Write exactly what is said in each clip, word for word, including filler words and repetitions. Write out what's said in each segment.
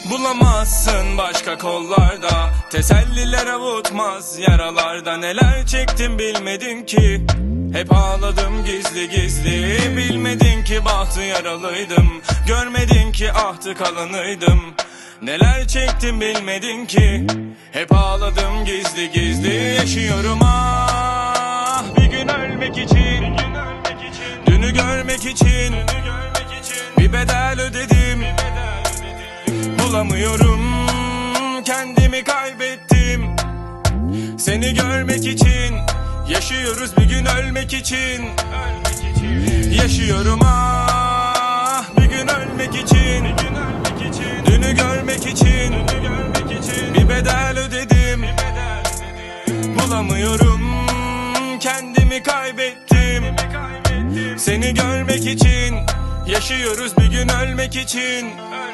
Bulamazsın başka kollarda, teselliler avutmaz yaralarda. Neler çektim bilmedin ki, hep ağladım gizli gizli. Bilmedin ki bahtı yaralıydım, görmedin ki ahtı kalanıydım. Neler çektim bilmedin ki, hep ağladım gizli gizli. Yaşıyorum ah bir gün ölmek için, dünü görmek için bir bedel ödedim. Bulamıyorum, kendimi kaybettim. Seni görmek için yaşıyoruz, bir gün ölmek için. Yaşıyorum ah bir gün ölmek için, dünü görmek için bir bedel ödedim. Bulamıyorum, kendimi kaybettim. Seni görmek için yaşıyoruz, bir gün ölmek için.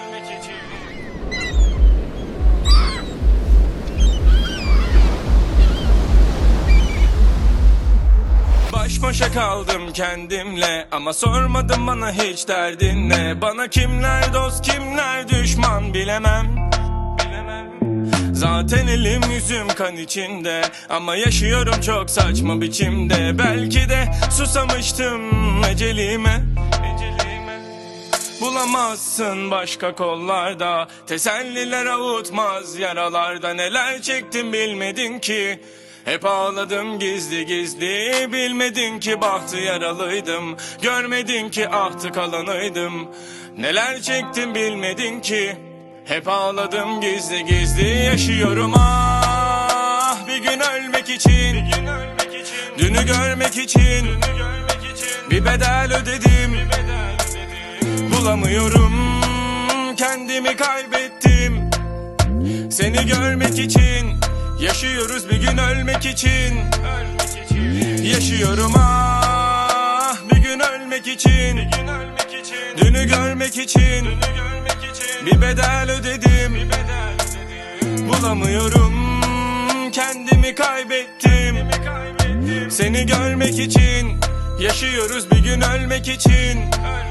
Baş başa kaldım kendimle, ama sormadım bana hiç derdin ne. Bana kimler dost kimler düşman bilemem, bilemem. Zaten elim yüzüm kan içinde, ama yaşıyorum çok saçma biçimde. Belki de susamıştım ecelime, ecelime. Bulamazsın başka kollarda, teselliler avutmaz yaralarda. Neler çektim bilmedin ki, hep ağladım gizli gizli. Bilmedin ki bahtı yaralıydım, görmedin ki ahtı kalanıydım. Neler çektim bilmedin ki, hep ağladım gizli gizli. Yaşıyorum ah bir gün ölmek için, dünü görmek için bir bedel ödedim. Bulamıyorum, kendimi kaybettim. Seni görmek için yaşıyoruz, bir gün ölmek için. Yaşıyorum ah bir gün ölmek için, dünü görmek için bir bedel ödedim. Bulamıyorum, kendimi kaybettim. Seni görmek için yaşıyoruz, bir gün ölmek için.